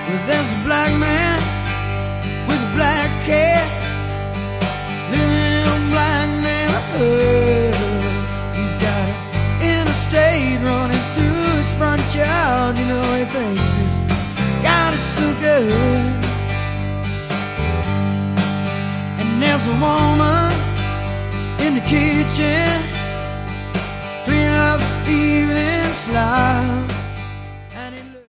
Well, there's a black man with a black cat living in a black neighborhood. He's got an interstate running through his front yard. You know, he thinks he's got it so good. And there's a woman